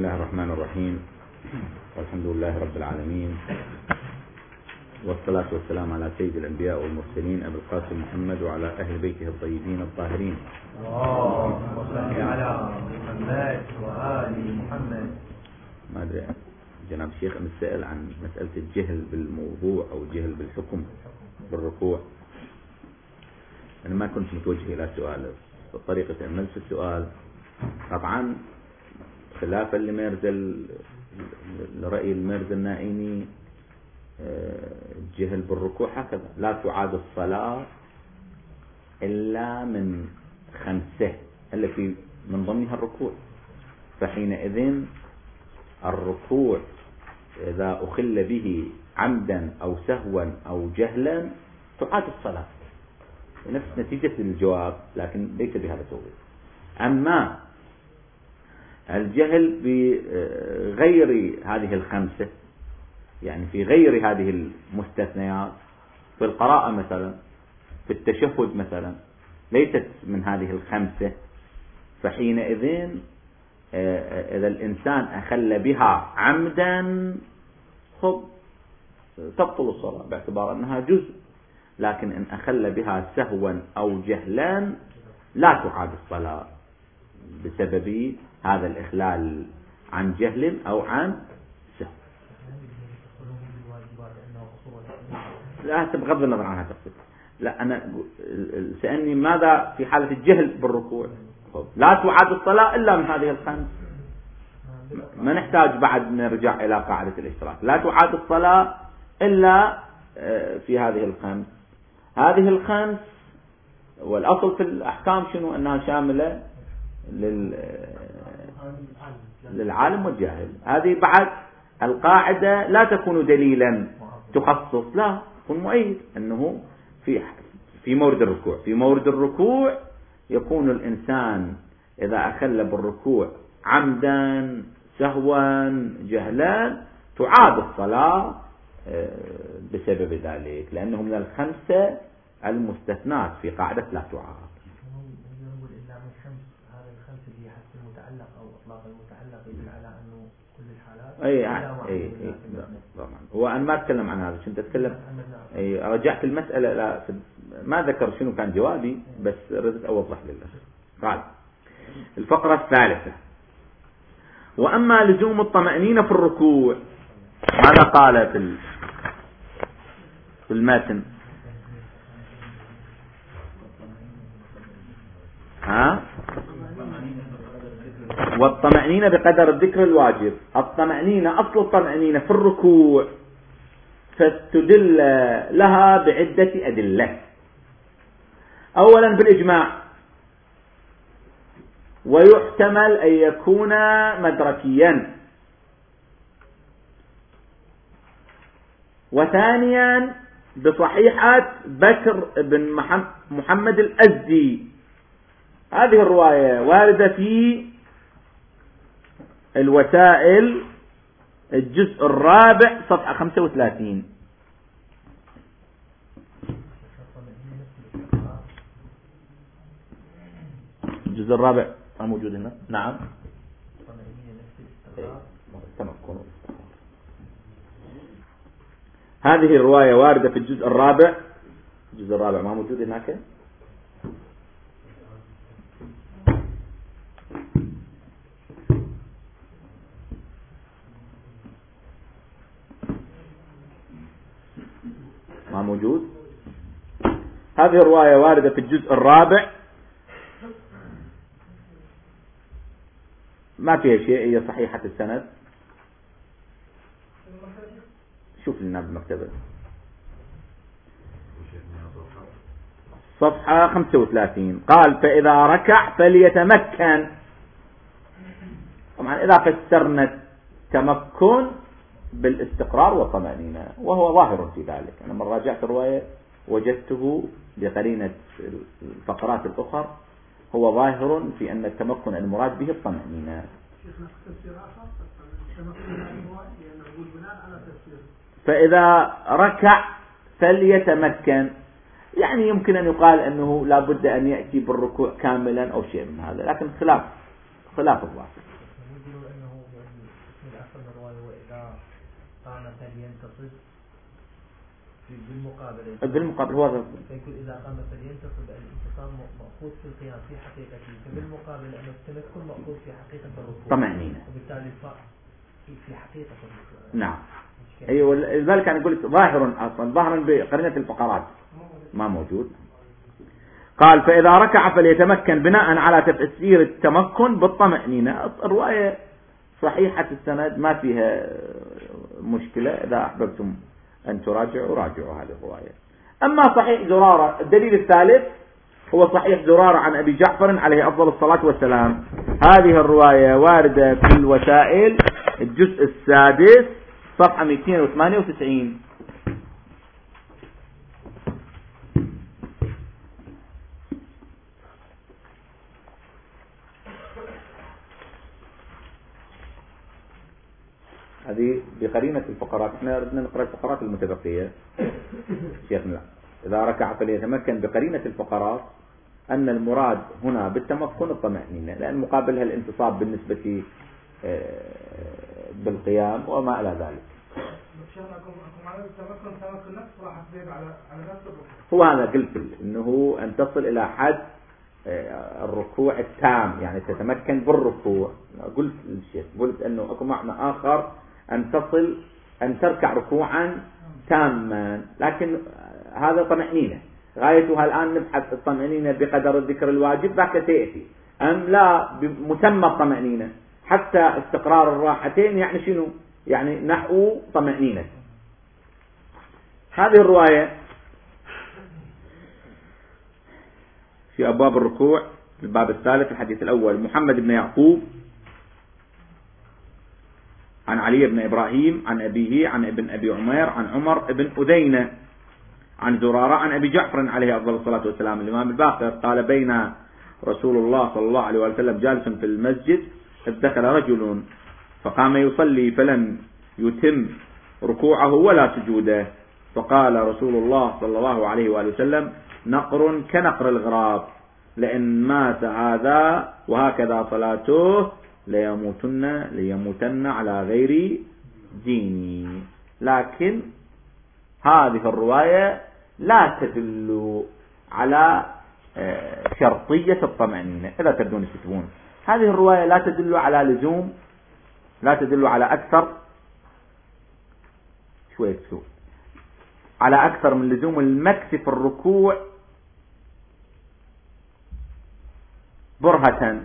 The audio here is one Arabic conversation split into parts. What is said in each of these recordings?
الله الرحمن الرحيم، والحمد لله رب العالمين، والصلاة والسلام على سيد الأنبياء والمرسلين أبي القاسم محمد وعلى أهل بيته الطيبين الطاهرين. اللهم صل على محمد وآل محمد. ما أدري جناب الشيخ مسأل عن مسألة الجهل بالموضوع أو الجهل بالحكم بالركوع. أنا ما كنت متوجه إلى سؤال بطريقة أملس السؤال، طبعا خلافا لرأي الميرزا النائمي الجهل بالركوع هكذا: لا تعاد الصلاة إلا من 5 التي من ضمنها الركوع، فحينئذ الركوع إذا أخل به عمدا أو سهوا أو جهلا تعاد الصلاة، نفس نتيجة الجواب لكن ليس بهذا التوضيح. أما الجهل بغير هذه 5، يعني في غير هذه المستثنيات، في القراءة مثلا، في التشهد مثلا، ليست من هذه 5، فحينئذ إذا الإنسان أخل بها عمدا تبطل الصلاة باعتبار أنها جزء، لكن إن أخل بها سهوا أو جهلا لا تعاد الصلاة بسبب هذا الإخلال عن جهل أو عن سهو. لا، بغض النظر عنها تقصد. لا، أنا سألني ماذا في حالة الجهل بالركوع؟ لا تعاد الصلاة إلا من هذه 5. ما نحتاج بعد نرجع إلى قاعدة الاشتراك. لا تعاد الصلاة إلا في هذه 5. هذه 5 والأصل في الأحكام شنو؟ أنها شاملة للعالم والجاهل. هذه بعد القاعدة لا تكون دليلا تخصص، لا، تكون مؤيد أنه في مورد الركوع. في مورد الركوع يكون الإنسان إذا أخل بالركوع عمدا سهوا جهلا تعاد الصلاة بسبب ذلك، لأنه من 5 المستثنات في قاعدة لا تعاد. اي طبعا. هو انا ما اتكلم عن هذا، كنت اتكلم رجعت المسألة لا ما ذكر شنو كان جوابي، بس ردت اوضح لله. قال الفقرة الثالثة: واما لزوم الطمأنينة في الركوع، ماذا قال في المتن؟ والطمأنينة بقدر الذكر الواجب. الطمأنينة أصل الطمأنينة في الركوع، فتدل لها بعدة أدلة. أولا بالإجماع، ويحتمل أن يكون مدركيا. وثانيا بصحيحة بكر بن محمد الأزدي، هذه الرواية واردة في الوسائل الجزء الرابع صفحة 35. الجزء الرابع موجود هنا. نعم، هذه الرواية واردة في الجزء الرابع. الجزء الرابع ما موجود هناك. ما موجود. هذه الرواية واردة في الجزء الرابع، ما فيها شيء، هي صحيحة السند. شوف لنا بالمكتبة صفحة 35. قال: فإذا ركع فليتمكن. طبعا إذا فسرنا التمكن بالاستقرار والطمأنينة، وهو ظاهر في ذلك. أنا لما راجعت الرواية وجدته بقرينة الفقرات الأخرى هو ظاهر في أن التمكن المراد به الطمأنينة. فإذا ركع فليتمكن، يعني يمكن أن يقال أنه لا بد أن يأتي بالركوع كاملا أو شيء من هذا، لكن خلاف الظاهر. قام فلينتصب بالمقابل هو فيقول إذا قام فلينتصب الانتصاب مأخوذ في القيام في حقيقته، فبالمقابل أن التمكن مأخوذ في حقيقة الركوع طمأنينة، وبالتالي في حقيقة الركوع. نعم. أيوة، لذلك أنا قلت ظاهر أصلا ظاهرا بقرينة الفقرات ما موجود. قال فإذا ركع فليتمكن بناء على تفسير التمكن بالطمأنينة. الرواية صحيحة السند ما فيها مشكلة، إذا أحببتم أن راجعوا هذه الرواية. أما صحيح زرارة، الدليل الثالث هو صحيح زرارة عن أبي جعفر عليه أفضل الصلاة والسلام. هذه الرواية واردة في الوسائل الجزء السادس صفحة 298. هذه بقرينة الفقرات. احنا ردنا نقرأ الفقرات المتبقية شيخنا. إذا ركع فليتمكن بقرينة الفقرات أن المراد هنا بالتمكن الطمأنينة، لأن مقابلها الانتصاب بالنسبة بالقيام وما إلى ذلك. هو هذا قلت إنه أن تصل إلى حد الركوع التام، يعني تتمكن بالركوع. قلت للشيخ قلت أنه أكو معنى آخر أن تصل أن تركع ركوعا تاما، لكن هذا طمأنينة غايتها. الآن نبحث الطمأنينة بقدر الذكر الواجب ذاك سيأتي، أم لا بمسمى الطمأنينة حتى استقرار الراحتين، يعني شنو؟ يعني نحو طمأنينة. هذه الرواية في أبواب الركوع في الباب الثالث الحديث الأول. محمد بن يعقوب عن علي بن إبراهيم عن أبيه عن ابن أبي عمير عن عمر بن أذينة عن زرارة عن أبي جعفر عليه أفضل الصلاة والسلام الإمام الباقر قال بين رسول الله صلى الله عليه وسلم جالس في المسجد إذ دخل رجل فقام يصلي فلم يتم ركوعه ولا سجوده، فقال رسول الله صلى الله عليه وسلم نقر كنقر الغراب، لئن مات هذا وهكذا صلاته ليموتن على غير ديني. لكن هذه الرواية لا تدل على شرطية الطمأنينة. إذا تبدون تكتبون هذه الرواية لا تدل على لزوم، لا تدل على أكثر على أكثر من لزوم المكث في الركوع برهة.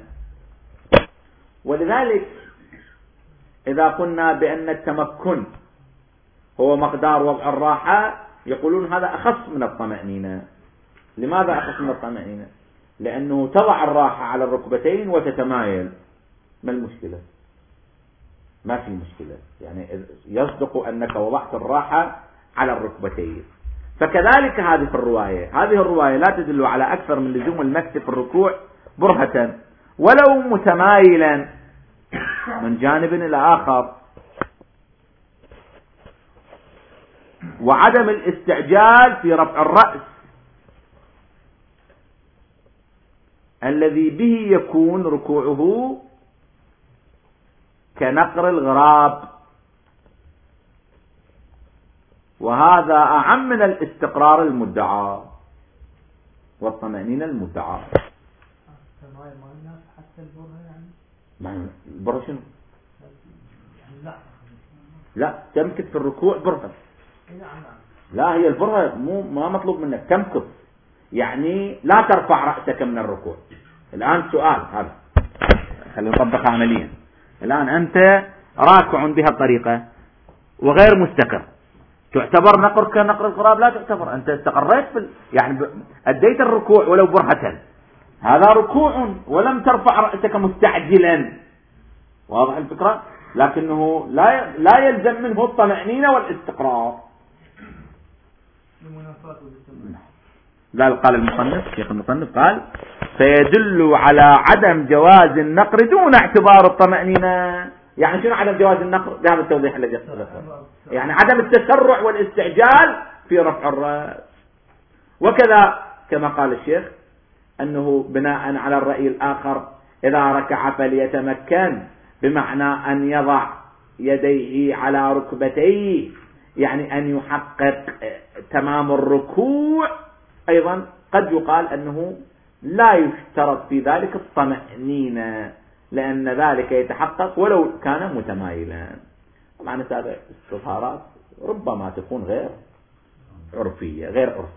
ولذلك إذا قلنا بأن التمكن هو مقدار وضع الراحة يقولون هذا أخص من الطمأنينة. لماذا أخص من الطمأنينة؟ لأنه تضع الراحة على الركبتين وتتمايل. ما المشكلة؟ ما في مشكلة، يعني يصدق أنك وضعت الراحة على الركبتين. فكذلك هذه الرواية لا تدل على أكثر من لزوم المكث في الركوع برهة ولو متمايلا من جانب إلى آخر. وعدم الاستعجال في رفع الرأس الذي به يكون ركوعه كنقر الغراب، وهذا أعم من الاستقرار المدعى والطمأنينة المدعى. البرهة شنو؟ لا تمكث في الركوع برهة. لا هي البرهة ما مطلوب منك تمكث، يعني لا ترفع رأسك من الركوع. الآن سؤال هذا خلينا نطبقها عمليا. الآن أنت راكع بها الطريقة وغير مستقر، تعتبر نقر كنقر الغراب؟ لا تعتبر. أنت استقريت يعني أديت الركوع ولو برهة، هذا ركوع ولم ترفع رأسك مستعجلا. واضح الفكرة؟ لكنه لا يلزم منه الطمأنينة والاستقرار. لا قال المصنف، شيخ المصنف قال فيدل على عدم جواز النقر دون اعتبار الطمأنينة. يعني شنو عدم جواز النقر؟ بهذا التوضيح الذي اختلفه، يعني عدم التسرع والاستعجال في رفع الرأس. وكذا كما قال الشيخ أنه بناء على الرأي الآخر إذا ركع فليتمكن، بمعنى أن يضع يديه على ركبتيه، يعني أن يحقق تمام الركوع. أيضا قد يقال أنه لا يشترط في ذلك الطمأنينة، لأن ذلك يتحقق ولو كان متمايلا. طبعا هذه استظهارات ربما تكون غير عرفية.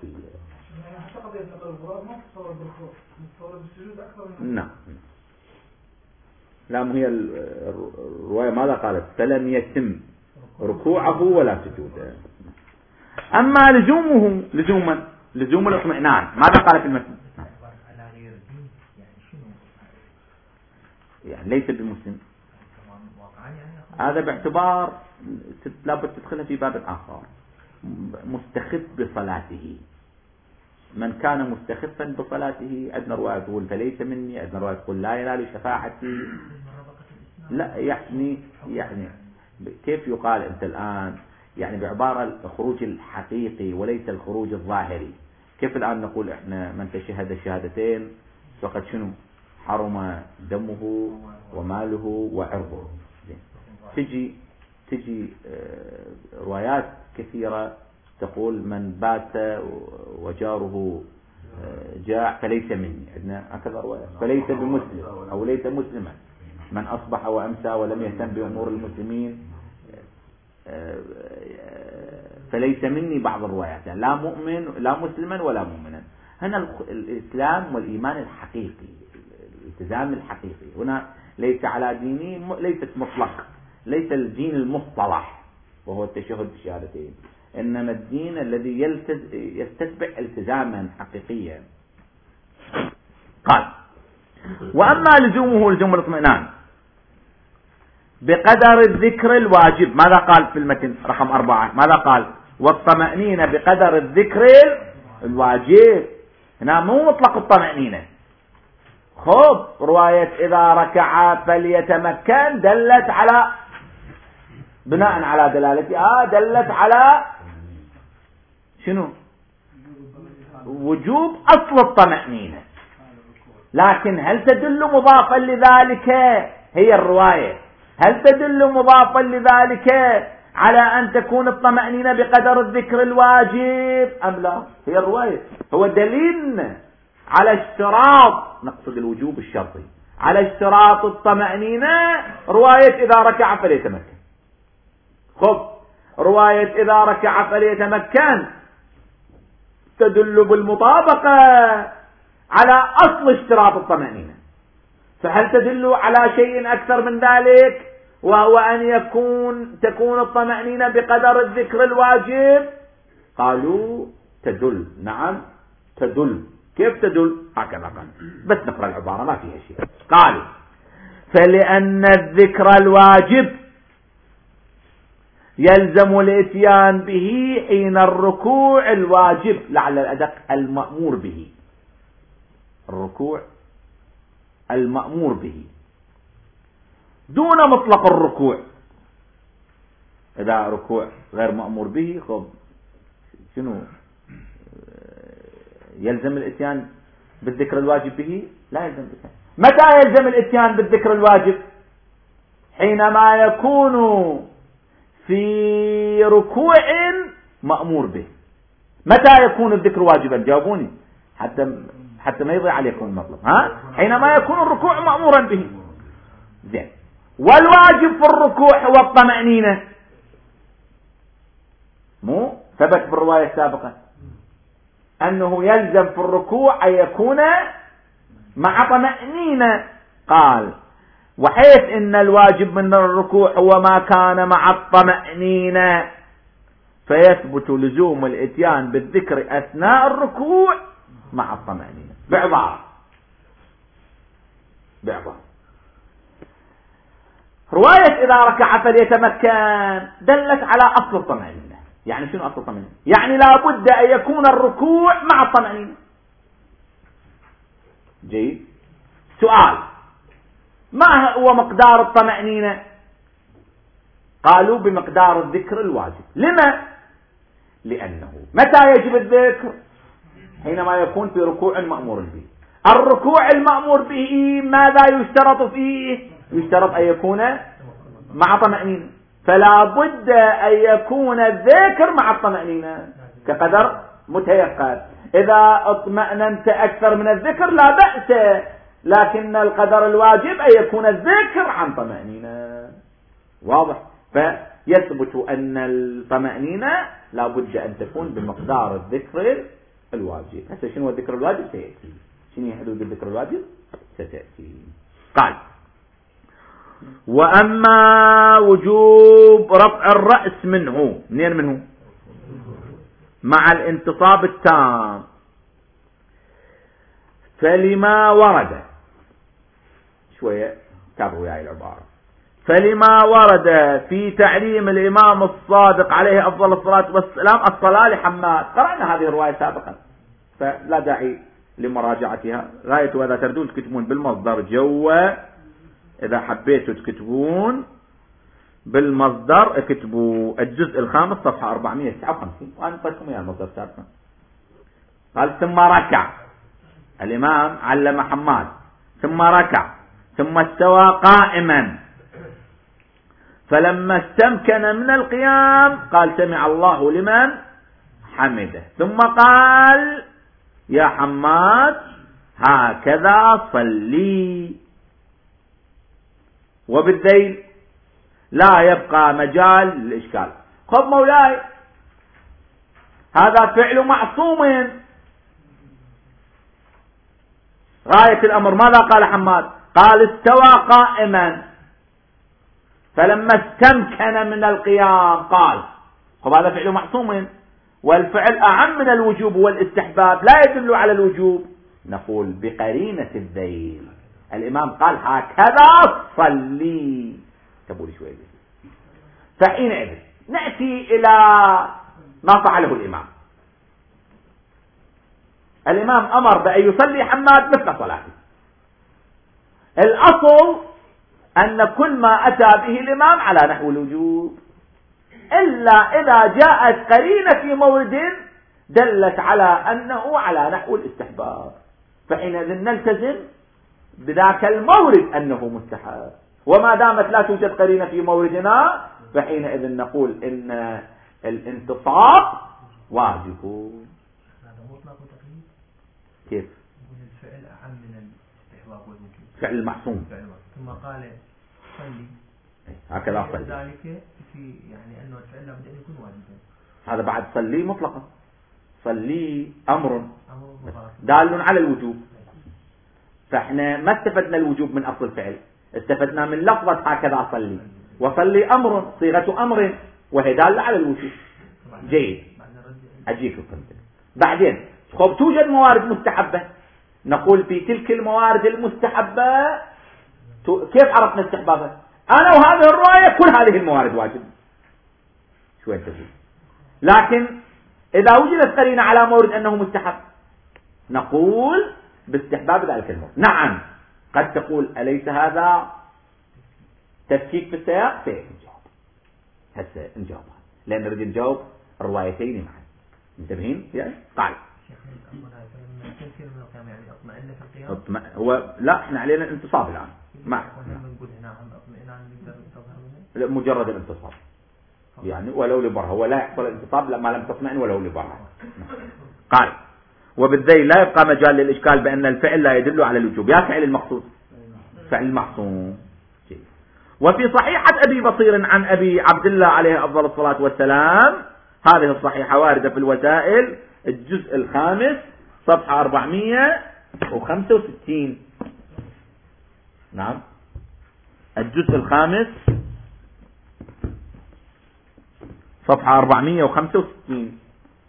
نعم. لا، هي الرواية ماذا قالت؟ فلم يتم ركوعه ولا سجوده. أما لزوم الاطمئنان ماذا قال في المتن؟ يعني ليس بمسلم، هذا باعتبار لابد تدخلها في باب آخر. مستخف بصلاته، من كان مستخفا بصلاته عندنا رواية تقول فليس مني، عندنا رواية تقول لا ينال شفاعتي. لا يعني كيف يقال أنت الآن يعني بعبارة الخروج الحقيقي وليس الخروج الظاهري. كيف الآن نقول إحنا من تشهد الشهادتين فقد شنو حرم دمه وماله وعرضه. تجي روايات كثيرة تقول من بات وجاره جاع فليس مني، عندنا هكذا روايات، فليس بمسلم أو ليس مسلما، من أصبح وأمسى ولم يهتم بأمور المسلمين فليس مني. بعض الروايات يعني لا مسلما ولا مؤمنا. هنا الإسلام والإيمان الحقيقي، الالتزام الحقيقي هنا ليس على ديني، ليست مطلق، ليس الدين المصطلح وهو التشهد بالشهادتين، إنما الدين الذي يستتبع التزاما حقيقيا. قال وأما لزوم الاطمئنان بقدر الذكر الواجب، ماذا قال في المتن رقم 4؟ ماذا قال؟ والطمأنينة بقدر الذكر الواجب. هنا مو مطلق الطمأنينة. خب رواية إذا ركع فليتمكن دلت على بناء على دلالتها دلت على شنو؟ وجوب أصل الطمأنينة. لكن هل تدل مضافا لذلك؟ هي الرواية هل تدل مضافا لذلك على أن تكون الطمأنينة بقدر الذكر الواجب أم لا؟ هي الرواية هو دليل على اشتراط، نقصد الوجوب الشرطي، على اشتراط الطمأنينة. رواية إذا ركع فليتمكن. خب رواية إذا ركع فليتمكن تدل بالمطابقة على أصل اشتراط الطمأنينة. فهل تدل على شيء أكثر من ذلك وهو أن تكون الطمأنينة بقدر الذكر الواجب؟ قالوا تدل. نعم تدل. كيف تدل؟ هكذا قال، بس نقرأ العبارة ما فيها شيء. قالوا فلأن الذكر الواجب يلزم الاتيان به حين الركوع الواجب، لعل الأدق المأمور به، الركوع المأمور به دون مطلق الركوع. إذا ركوع غير مأمور به خب شنو يلزم الاتيان بالذكر الواجب به؟ لا يلزم الاتيان. متى يلزم الاتيان بالذكر الواجب؟ حينما يكون في ركوع مأمور به. متى يكون الذكر واجبا؟ جاوبوني حتى ما يضيع عليكم المطلب. حينما يكون الركوع مأمورا به. زين. والواجب في الركوع هو الطمأنينة، مو ثبت بالرواية السابقة أنه يلزم في الركوع أن يكون مع طمأنينة. قال وحيث إن الواجب من الركوع هو ما كان مع الطمأنينة فيثبت لزوم الاتيان بالذكر أثناء الركوع مع الطمأنينة. بعبارة رواية إذا ركع فليتمكن دلت على أصل الطمأنينة. يعني شنو أصل الطمأنينة؟ يعني لا بد أن يكون الركوع مع الطمأنينة. جيد. سؤال: ما هو مقدار الطمأنينة؟ قالوا بمقدار الذكر الواجب. لما؟ لأنه متى يجب الذكر؟ حينما يكون في ركوع مأمور به. الركوع المأمور به ماذا يشترط فيه؟ يشترط أن يكون مع طمأنينة. فلا بد أن يكون الذكر مع الطمأنينة كقدر متيقن. إذا اطمأننت أكثر من الذكر لا بأس، لكن القدر الواجب أن يكون الذكر عن طمأنينة. واضح؟ فيثبت أن الطمأنينة لا بد أن تكون بمقدار الذكر الواجب. هسه شنو الذكر الواجب سيأتي، شنو حدود الذكر الواجب ستأتي. قال: وأما وجوب رفع الرأس منه، منه مع الانتصاب التام، فلما ورد، شوية تابعوا وياي العبارة، فلما ورد في تعليم الإمام الصادق عليه أفضل الصلاة والسلام الصلاة لحماد. قرأنا هذه الرواية سابقا فلا داعي لمراجعتها. غاية وإذا تردون تكتبون بالمصدر جوا، إذا حبيتوا تكتبون بالمصدر اكتبوا الجزء الخامس صفحة 459 وأنا أعطيكم إياه المصدر سابقا. قال: ثم ركع الإمام، علم حماد، ثم ركع ثم استوى قائما، فلما استمكن من القيام قال: سمع الله لمن حمده، ثم قال: يا حماد هكذا صلي. وبالذيل لا يبقى مجال للإشكال. خذ مولاي، هذا فعل معصوم. غاية الأمر ماذا قال حماد؟ قال: استوى قائما فلما استمكن من القيام قال. خذ هذا فعل معصوم، والفعل أعم من الوجوب والاستحباب، لا يدل على الوجوب. نقول بقرينة الذيل. الإمام قال: هكذا صلي. تبولي شوية. فحينئذ نأتي إلى ما فعله الإمام. الإمام أمر بأن يصلي حماد مثل صلاته. الأصل أن كل ما أتى به الإمام على نحو الوجوب، إلا إذا جاءت قرينة في مورد دلت على أنه على نحو الاستحباب، فحينئذ نلتزم بذاك المورد أنه مستحب. وما دامت لا توجد قرينة في موردنا فحينئذ نقول إن الانتصاب واجب. هذا مطلق تقييد. كيف؟ الفعل أعم من الاستحباب والوجوب. فعل المحصوم. ثم قال: صلي. هكذا صلي. ذلك في يعني أنه الفعل لابد أن يكون واجبا. هذا بعد صلي مطلقا. صلي أمر مضاف دال على الوجوب. فاحنا ما استفدنا الوجوب من أصل الفعل، استفدنا من لفظة هكذا صلي. وصلي أمر صيغة أمر وهي دالة على الوجوب. جيد، أجيك القنطة. بعدين خب توجد موارد مستحبة، نقول في تلك الموارد المستحبة كيف عرفنا استحبابها؟ أنا وهذه الرواية كل هذه الموارد واجب. شو أنت تقول؟ لكن إذا وجدت قرينة على مورد أنه مستحب نقول باستحباب ذلك المورد. نعم، قد تقول أليس هذا تفكيك في السياق؟ نجاوب هسه نجاوب، لأن نريد نجاوب الروايتين معا. منتبهين؟ يعني قال هو لا، احنا علينا الانتصاب الآن. مجرد الانتصاب يعني ولو لبرهة، ولا يحصل الانتصاب ما لم تطمئن ولو لبرهة. قال: وبالذيل لا يبقى مجال للإشكال بأن الفعل لا يدل على الوجوب. يا فعل المقصود فعل المحصوم. وفي صحيحة أبي بصير عن أبي عبد الله عليه أفضل الصلاة والسلام، هذه الصحيحة واردة في الوسائل الجزء الخامس صفحة 465. نعم، الجزء الخامس صفحة 465.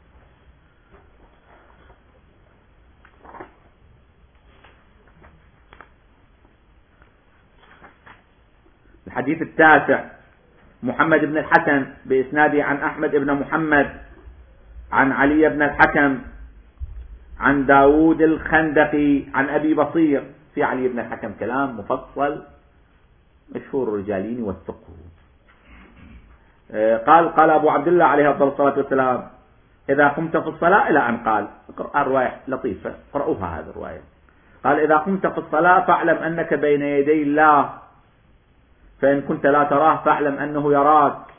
الحديث التاسع: محمد بن الحسن بإسناده عن أحمد بن محمد عن علي بن الحكم عن داود الخندقي عن أبي بصير. في علي بن الحكم كلام مفصل مشهور الرجالين والثقه. قال أبو عبد الله عليه الصلاة والسلام: إذا قمت في الصلاة، إلى أن قال، الرواية لطيفة قرأوها هذه الرواية. قال: إذا قمت في الصلاة فاعلم أنك بين يدي الله، فإن كنت لا تراه فاعلم أنه يراك،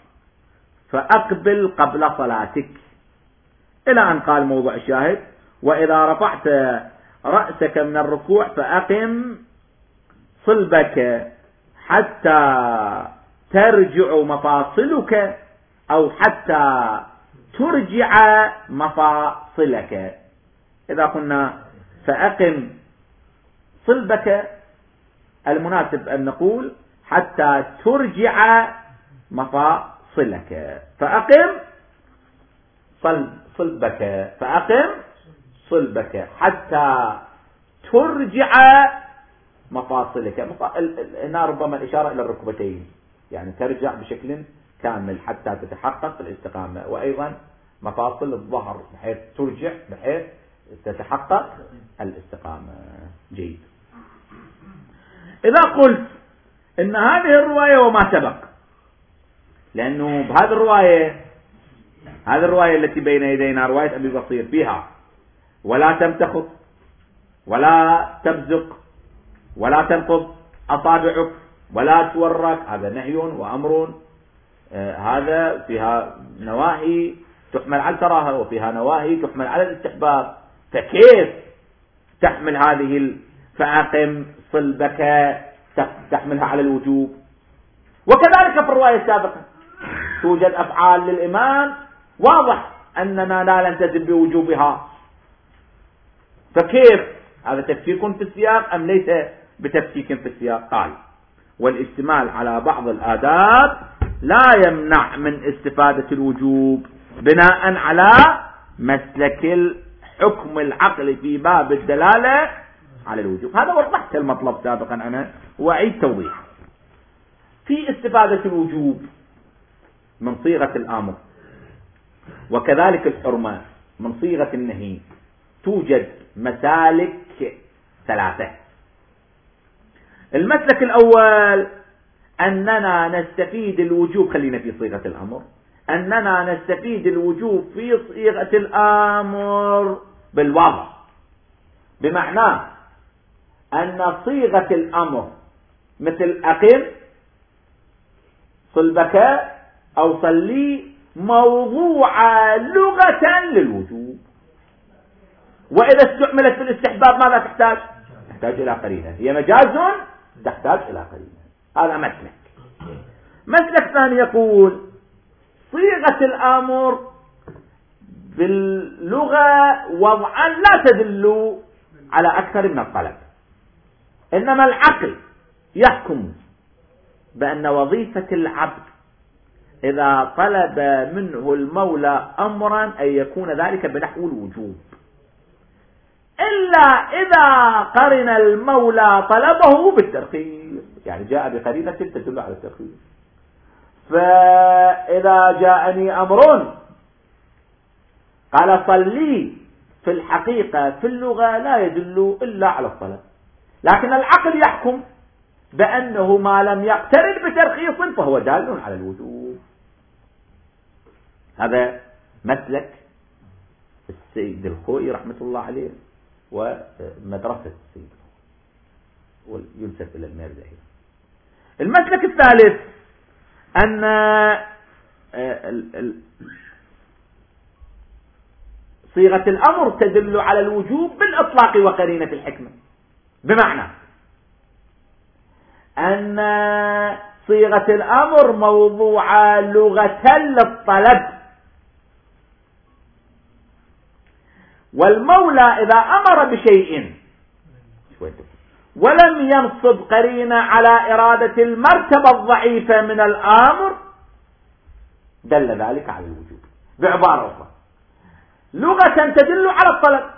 فأقبل قبل صلاتك، إلى أن قال موضع الشاهد: وإذا رفعت رأسك من الركوع فأقم صلبك حتى ترجع مفاصلك أو حتى ترجع مفاصلك. إذا قلنا فأقم صلبك، المناسب أن نقول حتى ترجع مفاصلك. فأقم صلبك، فأقم صلبك حتى ترجع مفاصلك. هنا ربما الإشارة إلى الركبتين، يعني ترجع بشكل كامل حتى تتحقق الاستقامة، وأيضا مفاصل الظهر بحيث ترجع بحيث تتحقق الاستقامة. جيد. إذا قلت إن هذه الرواية وما سبق، لأنه بهذه الرواية، هذه الرواية التي بين يدينا رواية أبي بصير فيها ولا تمتخط ولا تبزق ولا تنقض أصابعك ولا تورك، هذا نهي وأمر، هذا فيها نواهي تحمل على الكراهة وفيها نواهي تحمل على الاستحباب. فكيف تحمل هذه فأقم صلبك تحملها على الوجوب؟ وكذلك في الرواية السابقة توجد أفعال للإمام واضح أننا لا نلتزم بوجوبها، فكيف هذا تفسير في السياق أم ليس بتفسير في السياق؟ قال: والاشتمال على بعض الآداب لا يمنع من استفادة الوجوب بناء على مسلك الحكم العقلي في باب الدلالة على الوجوب. هذا وضحت المطلب سابقا أنا وأعيد توضيح. في استفادة الوجوب من صيغة الأمر وكذلك الحرمة من صيغة النهي توجد مسالك ثلاثة. المسلك الأول أننا نستفيد الوجوب، خلينا في صيغة الأمر، أننا نستفيد الوجوب في صيغة الأمر بالواضح، بمعنى أن صيغة الأمر مثل أقم صلبك أو صلي موضوعة لغة للوجوب، وإذا استعملت في الاستحباب ماذا تحتاج؟ تحتاج إلى قرينة، هي مجاز تحتاج إلى قرينة. هذا مسلك. مسلك ثاني يقول صيغة الأمر باللغة وضعا لا تدل على أكثر من الطلب، إنما العقل يحكم بأن وظيفة العبد إذا طلب منه المولى أمرا أن يكون ذلك بنحو الوجوب، إلا إذا قرن المولى طلبه بالترخيص، يعني جاء بقرينة تدل على الترخيص. فإذا جاءني أمر قال صلي، في الحقيقة في اللغة لا يدل إلا على الطلب، لكن العقل يحكم بأنه ما لم يقترن بترخيص فهو دال على الوجوب. هذا مسلك السيد الخوئي رحمة الله عليه ومدرسة السيد وينسب إلى المرزهي. المسلك الثالث أن صيغة الأمر تدل على الوجوب بالإطلاق وقرينة الحكمة، بمعنى أن صيغة الأمر موضوعة لغة للطلب، والمولى إذا أمر بشيء ولم ينصب قرينة على إرادة المرتبة الضعيفة من الأمر دل ذلك على الوجوب. بعبارة أخرى، لغة تدل على الطلب،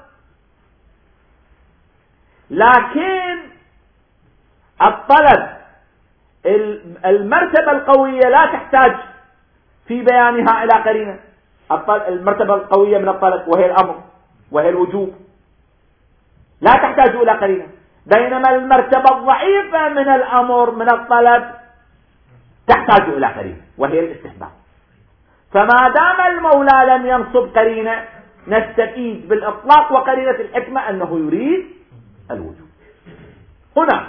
لكن الطلب المرتبة القوية لا تحتاج في بيانها إلى قرينة. المرتبة القوية من الطلب وهي الأمر وهي الوجوب لا تحتاج إلى قرينة، بينما المرتبة الضعيفة من الأمر من الطلب تحتاج إلى قرينة وهي الاستحباب. فما دام المولى لم ينصب قرينة نستفيد بالإطلاق وقرينة الحكمة أنه يريد الوجوب. هنا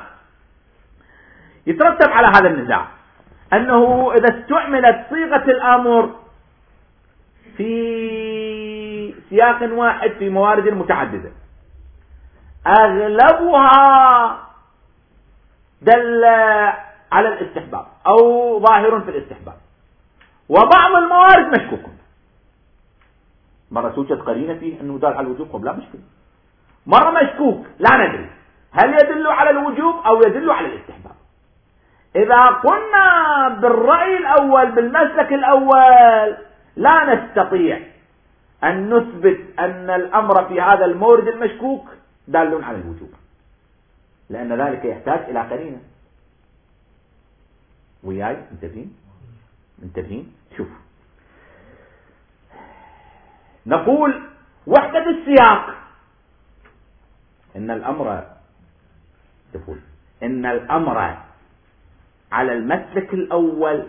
يترتب على هذا النزاع أنه إذا استعملت صيغة الأمر في سياق واحد في موارد متعددة أغلبها دل على الاستحباب أو ظاهر في الاستحباب، وبعض الموارد مشكوك، مرة توجد قرينة فيه أنه دال على الوجوب لا مشكلة، مرة مشكوك لا ندري هل يدل على الوجوب أو يدل على الاستحباب. إذا قلنا بالرأي الأول بالمسلك الأول لا نستطيع أن نثبت أن الأمر في هذا المورد المشكوك دال على الوجوب، لأن ذلك يحتاج إلى قرينة. وياي منتبهين؟ شوف، نقول وحدة السياق إن الأمر على المسلك الأول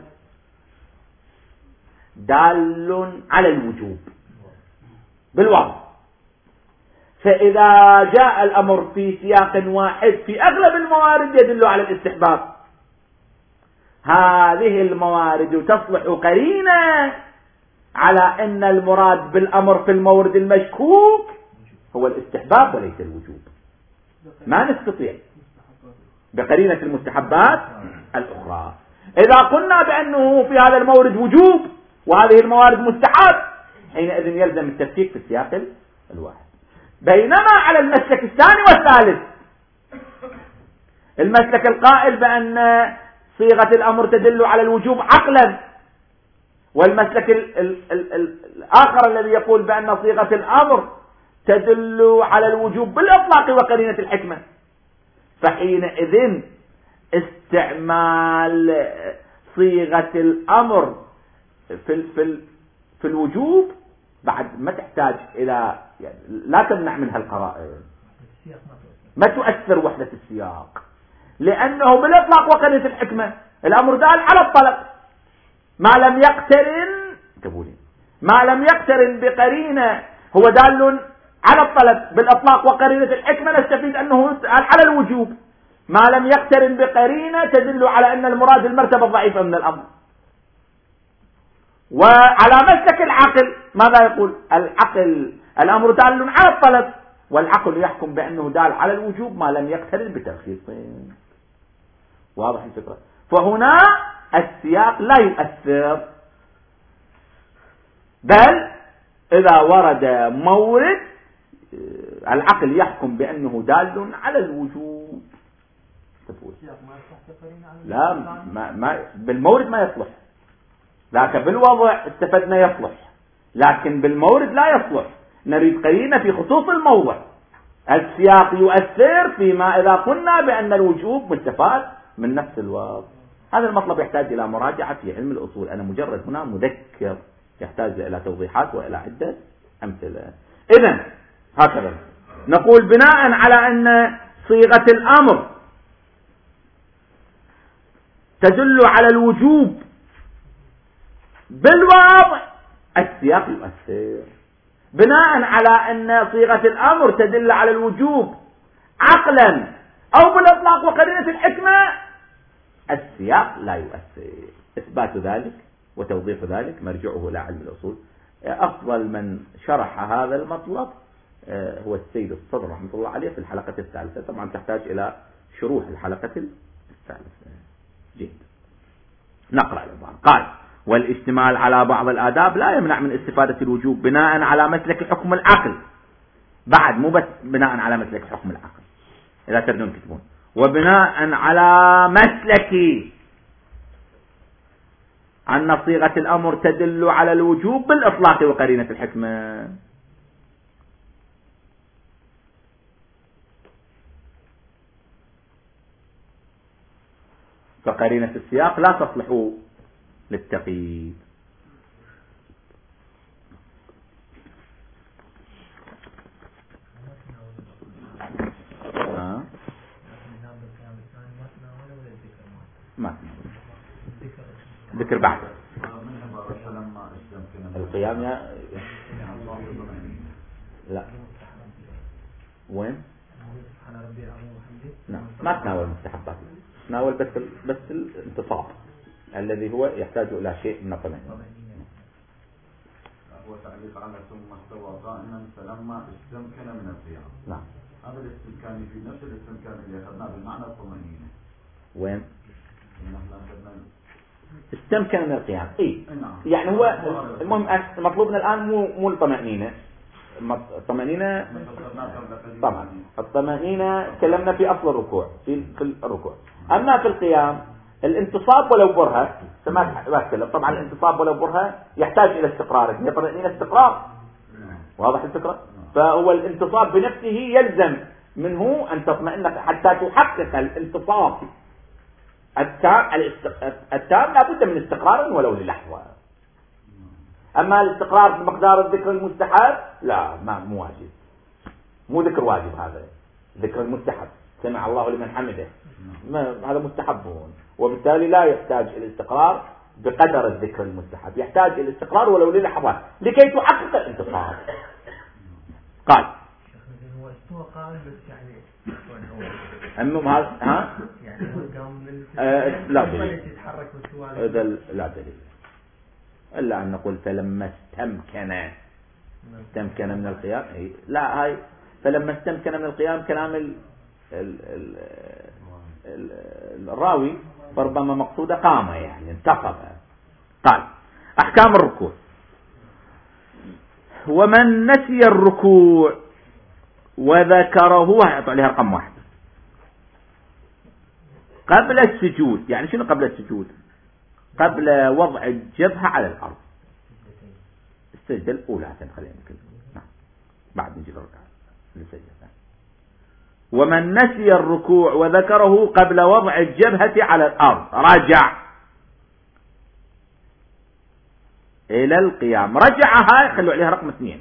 دال على الوجوب بالوضع، فإذا جاء الأمر في سياق واحد في أغلب الموارد يدل على الاستحباب، هذه الموارد تصلح قرينة على أن المراد بالأمر في المورد المشكوك هو الاستحباب وليس الوجوب. ما نستطيع بقرينة المستحبات الأخرى. إذا قلنا بأنه في هذا المورد وجوب وهذه الموارد مستحب، حينئذ يلزم التفكيك في السياق الواحد. بينما على المسلك الثاني والثالث، المسلك القائل بأن صيغة الأمر تدل على الوجوب عقلا، والمسلك الآخر الذي يقول بأن صيغة الأمر تدل على الوجوب بالإطلاق وقرينة الحكمة، فحينئذ استعمال صيغة الأمر في الوجوب بعد ما تحتاج إلى، يعني لا تمنع منها القرائن، ما تؤثر وحدة السياق، لأنه بالإطلاق وقرينة الحكمة الأمر دال على الطلب ما لم يقترن بقرينة، هو دال على الطلب بالإطلاق وقرينة الحكمة نستفيد أنه على الوجوب، ما لم يقترن بقرينة تدل على أن المراد المرتبة الضعيفة من الأمر. وعلى مسلك العقل ماذا يقول؟ العقل الأمر دال على الطلب، والعقل يحكم بأنه دال على الوجوب ما لم يقترن بترخيص. واضح الفكرة؟ فهنا السياق لا يؤثر، بل إذا ورد مورد العقل يحكم بأنه دال على الوجوب. لا ما بالمورد ما يصلح، لكن بالوضع استفدنا يصلح، لكن بالمورد لا يصلح، نريد قرينة في خصوص الموضع. السياق يؤثر فيما إذا قلنا بأن الوجوب مستفاد من نفس الوضع. هذا المطلب يحتاج إلى مراجعة في علم الأصول، أنا مجرد هنا مذكر يحتاج إلى توضيحات وإلى عدة أمثلة. إذن هكذا نقول بناء على أن صيغة الأمر تدل على الوجوب بالوضع السياق يؤثر، بناء على أن صيغة الأمر تدل على الوجوب عقلا أو بالإطلاق وقرينة الحكمة السياق لا يؤثر. إثبات ذلك وتوضيح ذلك مرجعه إلى علم الأصول. أفضل من شرح هذا المطلب هو السيد الصدر رحمة الله عليه في الحلقة الثالثة، طبعا تحتاج إلى شروح الحلقة الثالثة. جيد، نقرأ العبارة. قال: والاشتمال على بعض الآداب لا يمنع من استفادة الوجوب بناء على مسلك حكم العقل. بعد مو بس بناء على مسلك حكم العقل، إذا تردون كتبون وبناء على مسلك أن صيغة الأمر تدل على الوجوب بالإطلاق وقرينة الحكمة. فقرينة السياق لا تصلح للتقييد. ما ذكر بعد القيام لا وين؟ نعم ما تناول المستحبات، تناول بس الانتصاب الذي هو يحتاج إلى شيء من الطمأنينة. وتعليق على ثم استوى قائما فلما استمكن من القيام. نعم. هذا الاستمكان في نفس الاستمكان اللي أخذناه بالمعنى الطمأنينة. وين؟ استمكن من القيام. يعني هو المهم مطلوبنا الآن مو الطمأنينة. الطمأنينة طبعا الطمأنينة تكلمنا في أصل الركوع في الركوع. أما في القيام الانتصاب ولو برهة طبعا الانتصاب ولو برهة يحتاج إلى استقرار. هي طمأنينة استقرار. واضح الفكرة؟ فهو الانتصاب بنفسه يلزم منه أن تطمئن حتى تحقق الانتصاب التام لابد من استقرار ولو للحظة. أما الاستقرار بمقدار الذكر المستحب لا مو واجب، مو ذكر واجب، هذا ذكر المستحب. سمع الله لمن حمده هذا مستحب، وبالتالي لا يحتاج إلى الاستقرار بقدر الذكر المستحب، يحتاج إلى الاستقرار ولو للحظة لكي تحقق الانتصاب. قال هو استوى قائم بس يعني هذا يعني هو قام من لا دليل يتحرك هذا لا دليل إلا أن نقول فلما استمكن من القيام. لا هاي فلما استمكن من القيام كلام الراوي فربما مقصودة قام يعني انتصب. قال أحكام الركوع. ومن نسي الركوع وذكره هيحط عليها رقم 1 قبل السجود. يعني شنو قبل السجود؟ قبل وضع الجبهة على الأرض، السجدة الأولى خلينا نقول بعد نجي الركعة السجدة الثانية. ومن نسي الركوع وذكره قبل وضع الجبهة على الأرض رجع إلى القيام. رجعها خلوا عليها رقم 2.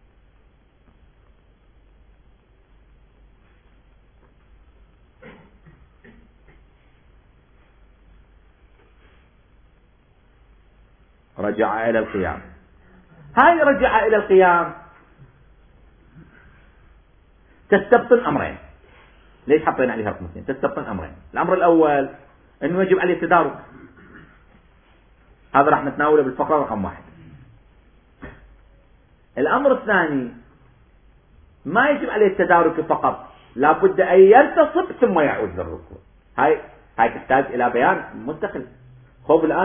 رجع إلى القيام. هاي رجع إلى القيام تستبطن أمرين. ليش حطينا عليها رقم 2؟ تستبطن أمرين. الأمر الأول أنه يجب عليه التدارك، هذا راح نتناوله بالفقرة رقم 1. الأمر الثاني ما يجب عليه التدارك فقط، لابد أن يلتصق ثم يعود للركوع. هاي تحتاج إلى بيان مستقل. خب الآن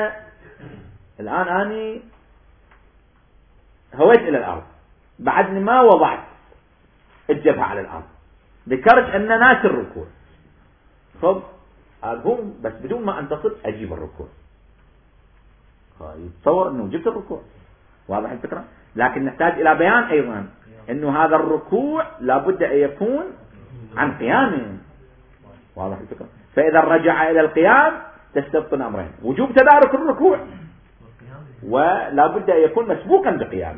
أنا هويت إلى الأرض بعدني ما وضعت الجبهة على الأرض، ذكرت أن ناس الركوع. خب أقوم بس بدون ما أنتصر أجيب الركوع، يتصور أنه جبت الركوع. واضح الفكرة؟ لكن نحتاج إلى بيان أيضا أنه هذا الركوع لابد أن يكون عن قيام. واضح الفكرة؟ فإذا رجع إلى القيام تستبطن أمرين: وجوب تدارك الركوع ولا بد أن يكون مسبوقا بقيامه.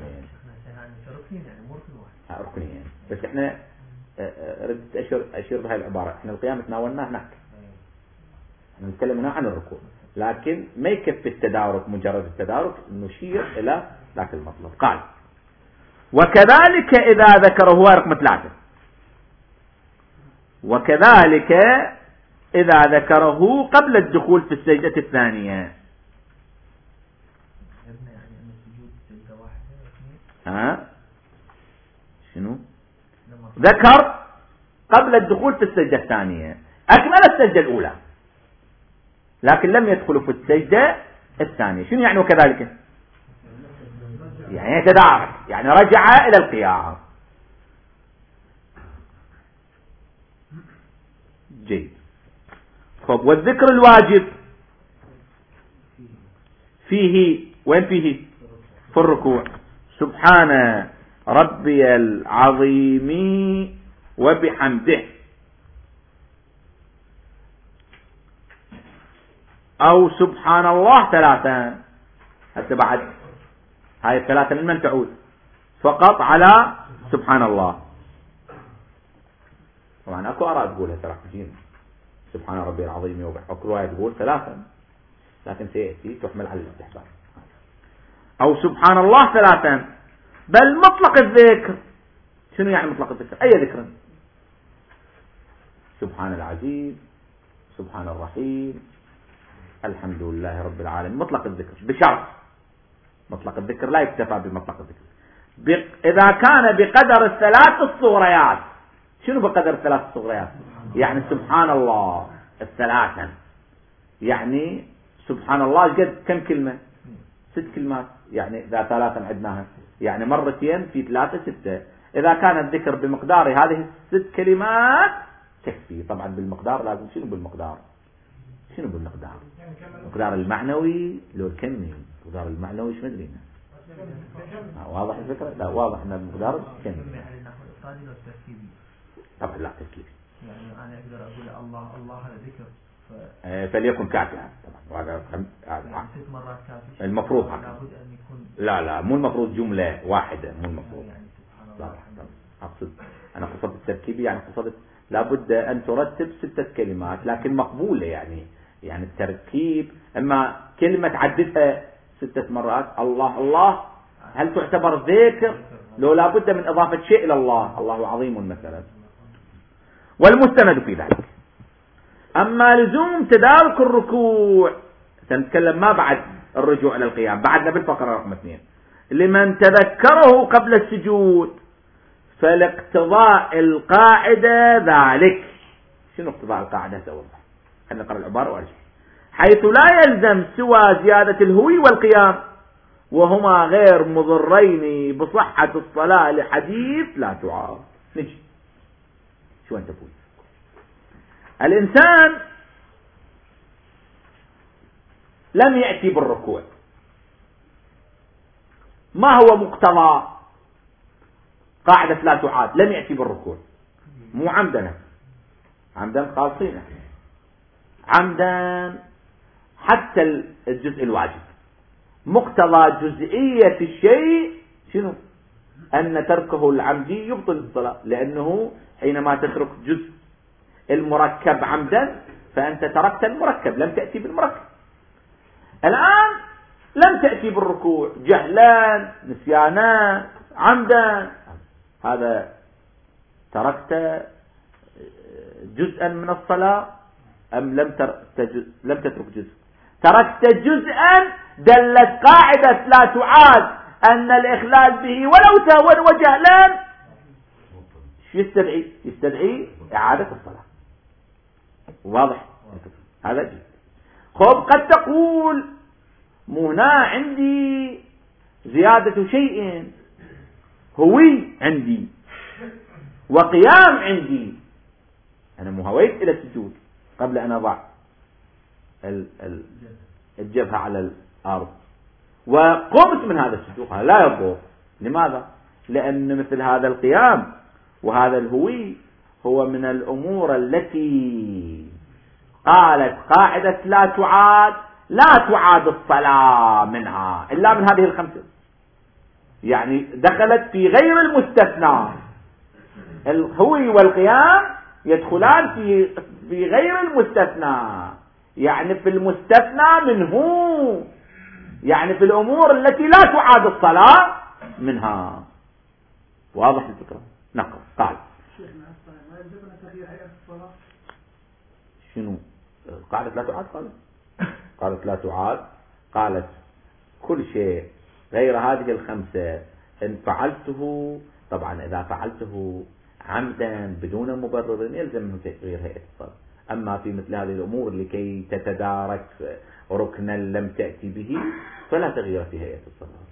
ركنين بس احنا ردت أشير بهذه العبارة. احنا القيام تناولناه هناك، احنا نتكلم هنا عن الركوع، لكن ما يكفي التدارك مجرد التدارك، نشير إلى ذاك المطلب. قال وكذلك إذا ذكره، هو رقم 3، وكذلك إذا ذكره قبل الدخول في السجدة الثانية. شنو؟ ذكر قبل الدخول في السجدة الثانية، أكمل السجدة الأولى لكن لم يدخل في السجدة الثانية. شنو يعني وكذلك؟ يعني يتدارك، يعني رجع إلى القيام. جيد. خب والذكر الواجب فيه وين؟ فيه في الركوع: سبحان ربي العظيم وبحمده، أو سبحان الله 3. حتى بعد هاي 3 لمن تعود؟ فقط على سبحان الله. طبعا اكو آراء تقولها ترى سبحان ربي العظيم وبحمده، اكو رواية تقول 3، لكن سيأتي تحمل على الاستحباب. أو سبحان الله 3. بل مطلق الذكر. شنو يعني مطلق الذكر؟ أي ذكر؟ سبحان العزيز، سبحان الرحيم، الحمد لله رب العالمين، مطلق الذكر، بشرط مطلق الذكر لا يكتفى بمطلق الذكر. إذا كان بقدر الثلاث الصغريات. شنو بقدر الثلاث الصغريات؟ يعني سبحان الله الثلاثا، يعني سبحان الله قد كم كلمة؟ 6 كلمات. يعني إذا ثلاثا عدناها يعني مرتين في 3 6. إذا كان الذكر بمقدار هذه 6 كلمات تكفي. طبعا بالمقدار لازم شنو بالمقدار؟ شنو بالمقدار؟ المقدار المعنوي لو الكمي. المقدار المعنوي ايش مدرينا؟ واضح الفكرة؟ لا واضح ان المقدار الكمي. طبعا لا تركيبي. يعني انا اقدر اقول الله الله هذا ذكر فليكن كافيا. طبعا هذا يعني 6 مرات كافي. المفروض لابد ان يكون لا مو المفروض جملة واحدة، مو المفروض. يعني سبحان لا الله. انا قصدت التركيبي، يعني قصدت لابد ان ترتب 6 كلمات لكن مقبولة. يعني التركيب اما كلمة تعددها 6 مرات الله الله هل تعتبر ذكر؟ لو لابد من اضافة شيء الى الله، الله عظيم مثلا. والمستند في ذلك. اما لزوم تدارك الركوع سنتكلم ما بعد الرجوع الى القيام، بعدنا بالفقرة رقم 2 لمن تذكره قبل السجود فالاقتضاء القاعدة ذلك. شنو اقتضاء القاعدة؟ سأوضح. خلينا نقرأ العبارة وارجع. حيث لا يلزم سوى زيادة الهوي والقيام وهما غير مضرين بصحة الصلاة لحديث لا تعارض. نجي شو أنت تقول؟ الإنسان لم يأتي بالركوع، ما هو مقتضى قاعدة لا تعاد؟ لم يأتي بالركوع، مو عمدنا، عمدا خالصين، عمدا حتى الجزء الواجب. مقتضى جزئية الشيء شنو؟ أن تركه العمدي يبطل الصلاة، لأنه حينما تترك جزء المركب عمدا فأنت تركت المركب، لم تأتي بالمركب. الآن لم تأتي بالركوع جهلا نسيانا عمدا، هذا تركت جزءا من الصلاة أم لم تترك جزء؟ تركت جزءا. دلت قاعدة لا تعاد أن الإخلال به ولو سهوا وجهلا يستدعي إعادة الصلاة. واضح هذا جزء. خب قد تقول هنا عندي زيادة شيء، هوي عندي وقيام عندي، أنا مهويت إلى السجود قبل أن أضع الجبهة على الأرض وقمت من هذا السجود، لا يضر. لماذا؟ لأن مثل هذا القيام وهذا الهوي هو من الأمور التي قالت قاعدة لا تعاد الصلاة منها إلا من هذه الخمسة. يعني دخلت في غير المستثنى. الهوي والقيام يدخلان في غير المستثنى، يعني في المستثنى منه، يعني في الأمور التي لا تعاد الصلاة منها. واضح الفكرة؟ نقل قال ما يلزمنا تغيير هيئة الصلاة. شنو قالت لا تعاد؟ قالت لا تعاد، قالت كل شيء غير هذه الخمسة إن فعلته، طبعا إذا فعلته عمدا بدون مبرر يلزم منه تغيير هيئة الصلاة. أما في مثل هذه الأمور لكي تتدارك ركنا لم تأتي به فلا تغيير في هيئة الصلاة.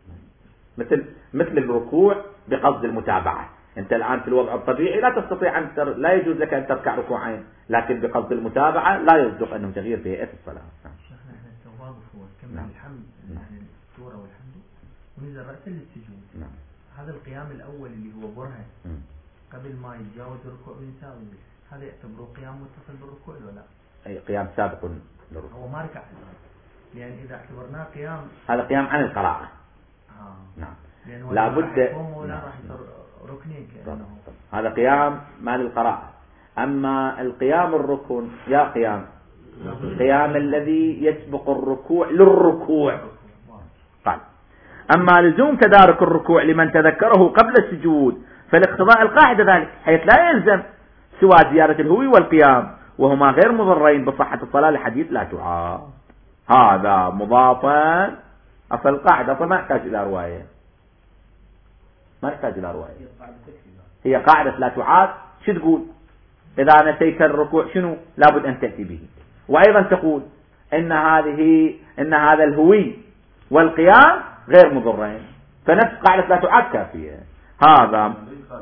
مثل الركوع بقصد المتابعة. أنت الآن في الوضع الطبيعي لا تستطيع لا يجوز لك أن تركع ركوعين، لكن بقصد المتابعة لا يصدق أنه تغيير في هيئة الصلاة. شيخنا التواضع هو كمل الحمد، يعني السورة والحمد ونزل رأسا للسجود. هذا القيام الأول اللي هو برهن قبل ما يتجاوز الركوع ويساوي، هذا يعتبره قيام متصل بالركوع ولا لا؟ أي قيام سابق للركوع. هو ما ركع، لأن إذا اعتبرناه قيام هذا قيام عن القراءة. نعم. لابد راح يصير ركنين كأنه. هذا قيام مال القراءة. أما القيام الركن يا قيام الذي يسبق الركوع للركوع. طيب. أما لزوم تدارك الركوع لمن تذكره قبل السجود فالاقتضاء القاعدة ذلك، حيث لا يلزم سوى زيادة الهوي والقيام وهما غير مضرين بصحة الصلاة لحديث لا تعاد. هذا مضافا أصل القاعدة ما يحتاج إلى رواية، ما يحتاج إلى رواية، هي قاعدة لا تعاد. شو تقول؟ إذا نسيت الركوع شنو لابد أن تأتي به. وأيضا تقول إن هذا الهوي والقيام غير مضرين، فنفس قاعدة لا تعاد كافية. هذا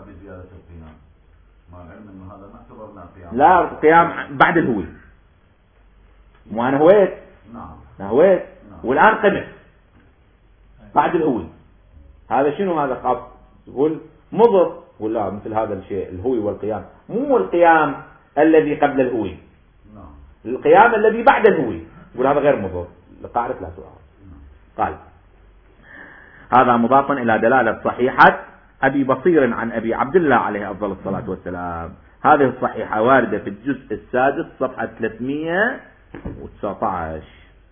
لا القيام بعد الهوي، مو أنا هويت هويت والآن قمت بعد الهوي، هذا شنو؟ هذا خاص تقول مضر ولا مثل هذا الشيء الهوي والقيام، مو القيام الذي قبل الهوي، القيام الذي بعد الهوي، وهذا غير مضر لقاعدة لا تعاد. قال هذا مضاف إلى دلالة صحيحة أبي بصير عن أبي عبد الله عليه أفضل الصلاة والسلام. هذه الصحيحة واردة في الجزء السادس صفحة 319.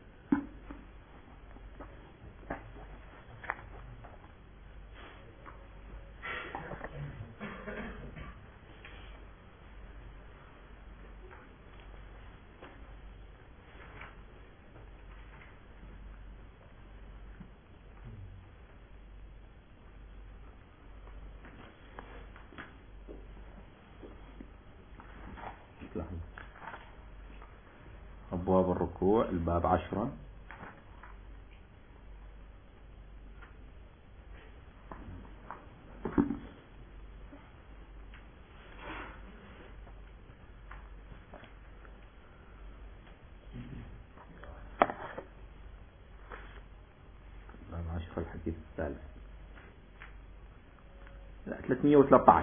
أبواب الركوع الباب 10. باب 10 الحديث الثالث 313.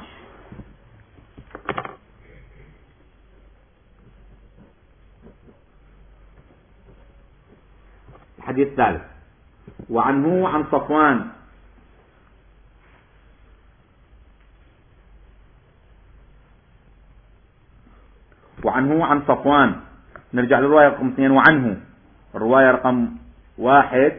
الحديث الثالث وعنه عن صفوان نرجع للرواية رقم 2. وعنه الرواية رقم 1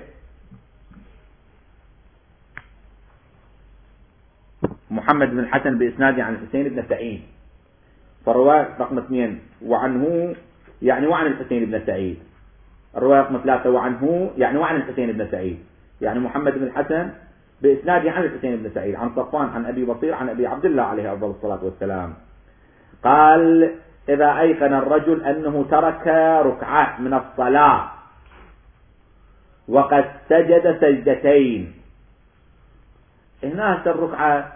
محمد بن الحسن بإسناده عن الحسين بن سعيد، فالرواية رقم 2 وعنه يعني وعن الحسين بن سعيد. الرواية رقم 3 وعنه يعني وعن الحسين بن سعيد، يعني محمد بن الحسن بإسناده عن الحسين بن سعيد عن صفوان عن أبي بصير عن أبي عبد الله عليه أفضل الصلاة والسلام قال إذا أيقن الرجل أنه ترك ركعة من الصلاة وقد سجد سجدتين. هنا الركعة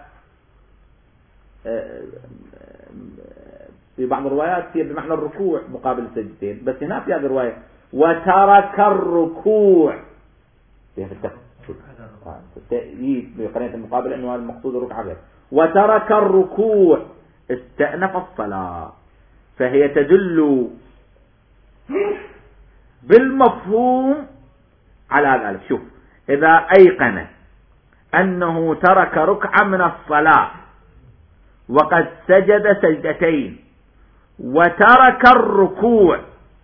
في بعض الروايات هي بمعنى الركوع مقابل السجدتين، بس هنا في هذه الرواية وترك الركوع فيها التأييد بقرينة المقابل أنه المقصود الركعة غير. وترك الركوع استأنف الصلاة، فهي تدل بالمفهوم على ذلك. شوف إذا أيقن أنه ترك ركعة من الصلاة وقد سجد سجدتين وترك الركوع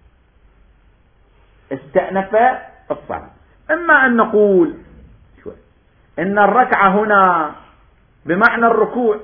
استأنف الصلاة. إما أن نقول إن الركعة هنا بمعنى الركوع،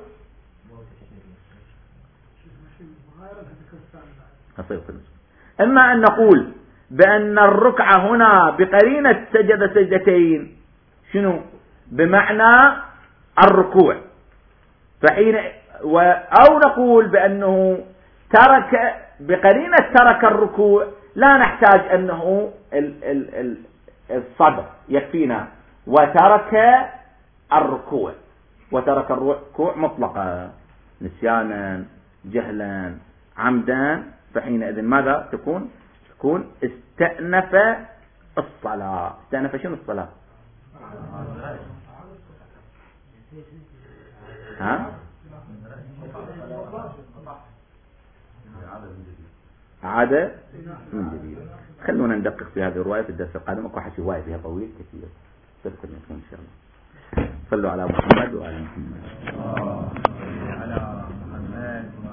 إما أن نقول بأن الركعة هنا بقرينة سجد سجدتين شنو بمعنى الركوع، فحين أو نقول بأنه ترك بقرينة ترك الركوع لا نحتاج أنه الصدر يكفينا وترك الركوع مطلقا نسيانا جهلا عمدا، فحينئذ ماذا تكون استأنف الصلاة. استأنف شنو الصلاة؟ عادة من جديد. خلونا ندقق في هذه الرواية في الدرس القادم، اكو حكي رواية فيها طويل كثير تذكر منكم ان شاء الله. صلوا على محمد وعلى محمد.